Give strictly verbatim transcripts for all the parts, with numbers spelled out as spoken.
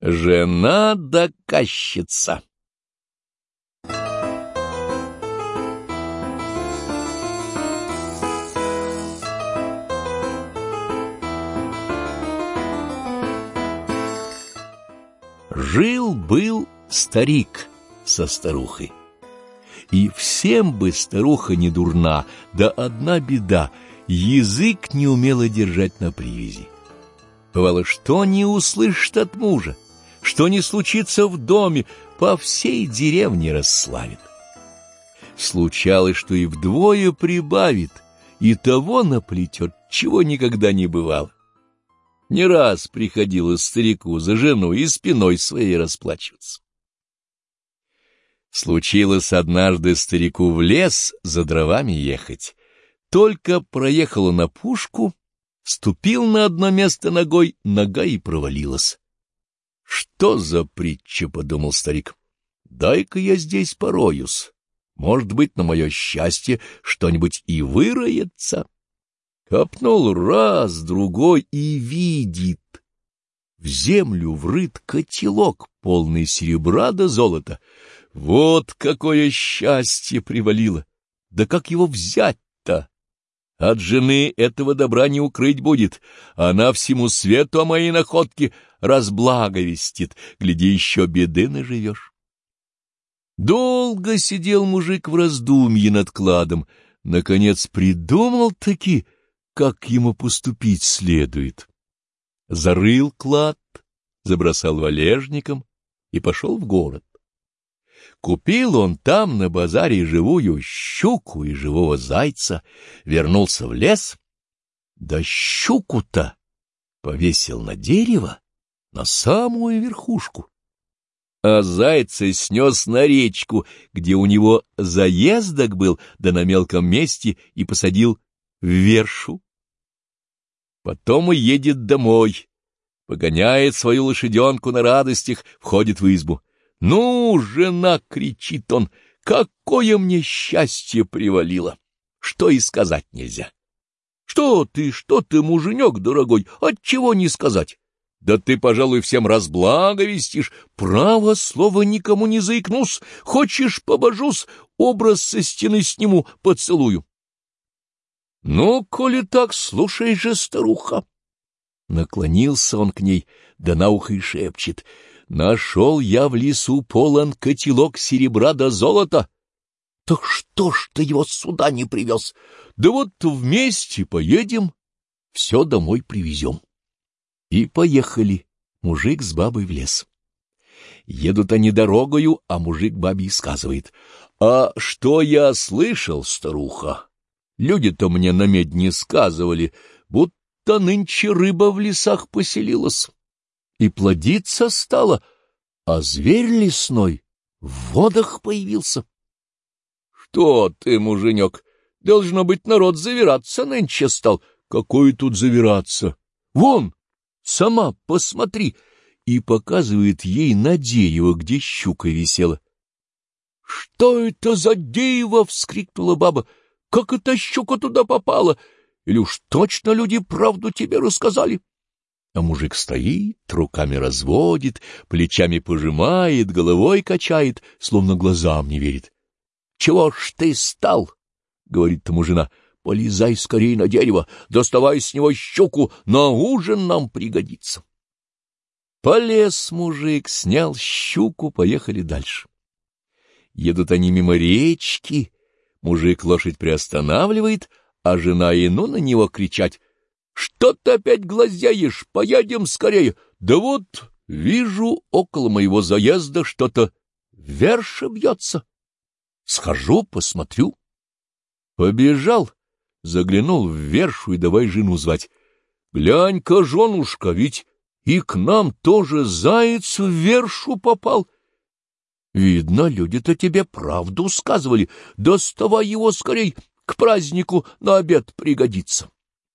Жена-доказчица. Жил-был старик со старухой. И всем бы старуха не дурна, да одна беда — язык не умела держать на привязи. Бывало, что не услышит от мужа, что не случится в доме, по всей деревне расславит. Случалось, что и вдвое прибавит, и того наплетет, чего никогда не бывало. Не раз приходилось старику за жену и спиной своей расплачиваться. Случилось однажды старику в лес за дровами ехать. Только проехал он опушку, ступил на одно место ногой, нога и провалилась. «Что за притча?» — подумал старик. «Дай-ка я здесь пороюсь. Может быть, на мое счастье что-нибудь и выроется». Копнул раз, другой и видит. В землю врыт котелок, полный серебра да золота. Вот какое счастье привалило! Да как его взять-то? От жены этого добра не укрыть будет. Она всему свету о моей находке разблаговестит. Гляди, еще беды наживешь. Долго сидел мужик в раздумье над кладом. Наконец придумал-таки, как ему поступить следует. Зарыл клад, забросал валежником и пошел в город. Купил он там на базаре живую щуку и живого зайца, вернулся в лес, да щуку-то повесил на дерево, на самую верхушку, а зайца снес на речку, где у него заездок был, да на мелком месте, и посадил в вершу. Потом и едет домой, погоняет свою лошаденку на радостях, входит в избу. «Ну, жена!» — кричит он. «Какое мне счастье привалило! Что и сказать нельзя!» «Что ты, что ты, муженек дорогой, отчего не сказать? Да ты, пожалуй, всем разблаговестишь. Право слово никому не заикнусь. Хочешь, побожусь, образ со стены сниму, поцелую». «Ну, коли так, слушай же, старуха!» Наклонился он к ней, да на ухо и шепчет: «Нашел я в лесу полон котелок серебра да золота». «Так что ж ты его сюда не привез?» «Да вот вместе поедем, все домой привезем». И поехали мужик с бабой в лес. Едут они дорогою, а мужик бабе сказывает: «А что я слышал, старуха? Люди-то мне на медне сказывали, будто нынче рыба в лесах поселилась и плодиться стала, а зверь лесной в водах появился». «Что ты, муженек, должно быть, народ завираться нынче стал». «Какой тут завираться? Вон, сама посмотри!» И показывает ей на дерево, где щука висела. «Что это за дерево?» — вскрикнула баба. «Как эта щука туда попала? Или уж точно люди правду тебе рассказали?» А мужик стоит, руками разводит, плечами пожимает, головой качает, словно глазам не верит. «Чего ж ты стал?» — говорит ему жена. «Полезай скорее на дерево, доставай с него щуку, на ужин нам пригодится». Полез мужик, снял щуку, поехали дальше. Едут они мимо речки, мужик лошадь приостанавливает, а жена и ну на него кричать: «Что ты опять глазеешь? Поедем скорее!» «Да вот вижу, около моего заезда что-то верша бьется. Схожу, посмотрю». Побежал, заглянул в вершу и давай жену звать. «Глянь-ка, женушка, ведь и к нам тоже заяц в вершу попал. Видно, люди-то тебе правду сказывали. Доставай его скорей, к празднику на обед пригодится».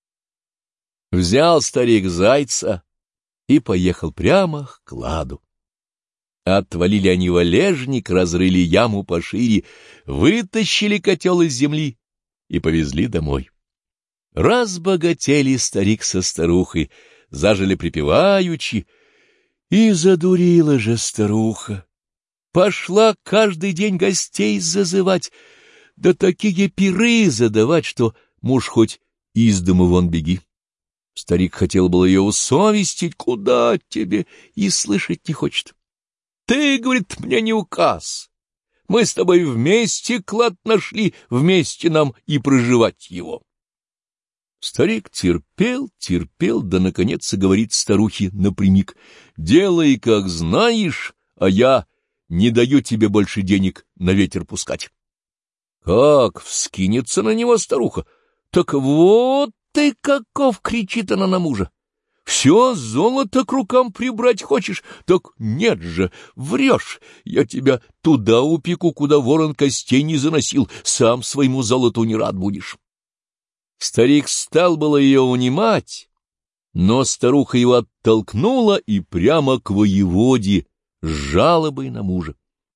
Взял старик зайца и поехал прямо к кладу. Отвалили они валежник, разрыли яму пошире, вытащили котел из земли и повезли домой. Разбогатели старик со старухой, зажили припеваючи, И задурила же старуха. Пошла каждый день гостей зазывать, да такие пиры задавать, что муж хоть из дому вон беги. Старик хотел было ее усовестить, куда тебе, и слышать не хочет. Ты, говорит, мне не указ. Мы с тобой вместе клад нашли, вместе нам и проживать его. Старик терпел, терпел, да, наконец, говорит старухе напрямик: делай, как знаешь, а я не даю тебе больше денег на ветер пускать. Как вскинется на него старуха! Так вот ты каков! — кричит она на мужа. Все золото к рукам прибрать хочешь? Так нет же, врешь. Я тебя туда упеку, куда ворон костей не заносил, сам своему золоту не рад будешь. Старик стал было ее унимать, но старуха его оттолкнула и прямо к воеводе с жалобой на мужа.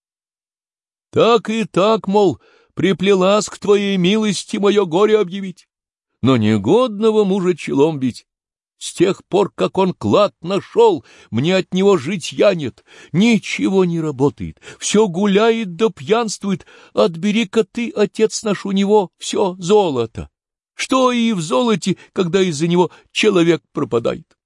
Так и так, мол, приплелась к твоей милости мое горе объявить, но негодного мужа челом бить. С тех пор, как он клад нашел, мне от него житья нет, ничего не работает, все гуляет да пьянствует. Отбери-ка ты, отец наш, у него все золото. Что и в золоте, когда из-за него человек пропадает?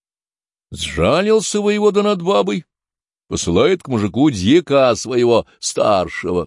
Сжалился воевода над бабой, посылает к мужику дьяка своего старшего.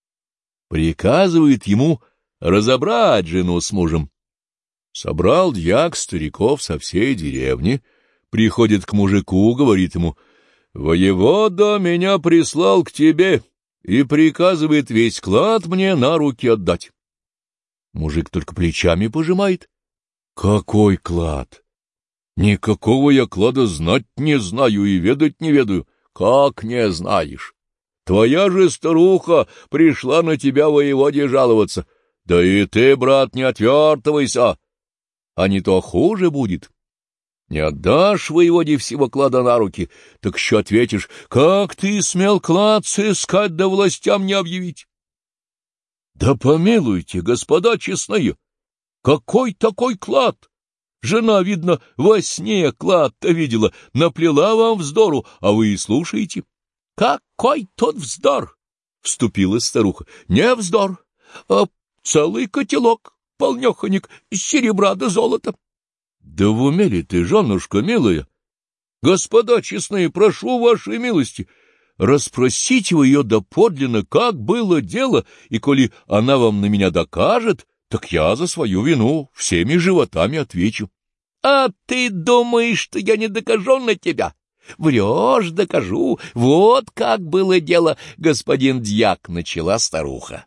Приказывает ему разобрать жену с мужем. Собрал дьяк стариков со всей деревни, приходит к мужику, говорит ему: «Воевода меня прислал к тебе и приказывает весь клад мне на руки отдать». Мужик только плечами пожимает. «Какой клад? Никакого я клада знать не знаю и ведать не ведаю». «Как не знаешь? Твоя же старуха пришла на тебя воеводе жаловаться. Да и ты, брат, не отвертывайся, а не то хуже будет. Не отдашь воеводе всего клада на руки, так еще ответишь: как ты смел клад сыскать да властям не объявить?» «Да помилуйте, господа честные, какой такой клад? Жена, видно, во сне клад-то видела, наплела вам вздору, а вы и слушаете». «Какой тут вздор?» — вступила старуха. «Не вздор, а целый котелок, полнеханик, серебра да золота». «Да в уме ли ты, женушка милая? Господа честные, прошу вашей милости, расспросите вы ее доподлинно, как было дело, и коли она вам на меня докажет, так я за свою вину всеми животами отвечу». «А ты думаешь, что я не докажу на тебя? Врешь, докажу. Вот как было дело, господин дьяк», — начала старуха.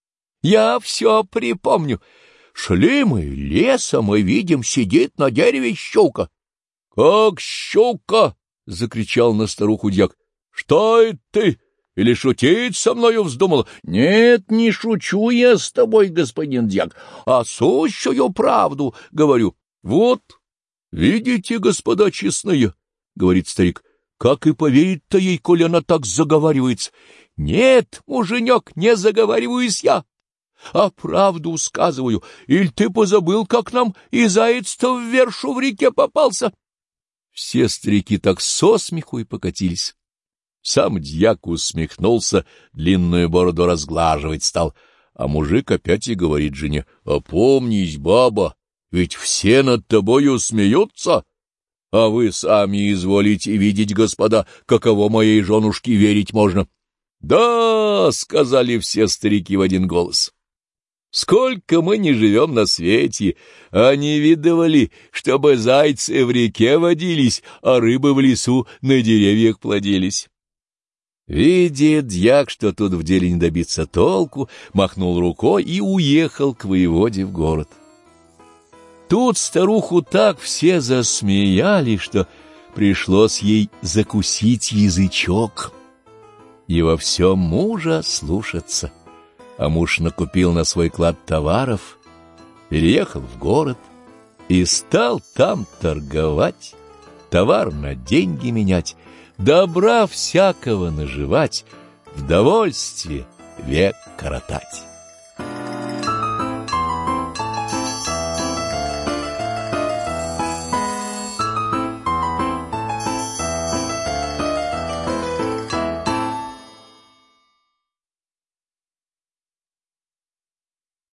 «Я все припомню. Шли мы лесом и видим, сидит на дереве щука». «Как щука?» — закричал на старуху дьяк. «Что это ты? Или шутить со мною вздумала?» «Нет, не шучу я с тобой, господин дьяк, а сущую правду говорю. Вот, видите, господа честные, — говорит старик, — как и поверить-то ей, коли она так заговаривается. Нет, муженек, не заговариваюсь я, а правду сказываю. Иль ты позабыл, как нам и заяц-то в вершу в реке попался?» Все старики так со смеху и покатились. Сам дьяк усмехнулся, длинную бороду разглаживать стал, а мужик опять и говорит жене: «Опомнись, баба, ведь все над тобою смеются, а вы сами изволите видеть, господа, каково моей женушке верить можно». «Да, — сказали все старики в один голос, — сколько мы не живем на свете, а не видывали, чтобы зайцы в реке водились, а рыбы в лесу на деревьях плодились». Видит дьяк, что тут в деле не добиться толку, махнул рукой и уехал к воеводе в город. Тут старуху так все засмеяли, что пришлось ей закусить язычок и во всем мужа слушаться. А муж накупил на свой клад товаров, переехал в город и стал там торговать, товар на деньги менять, добра всякого наживать, в довольстве век коротать.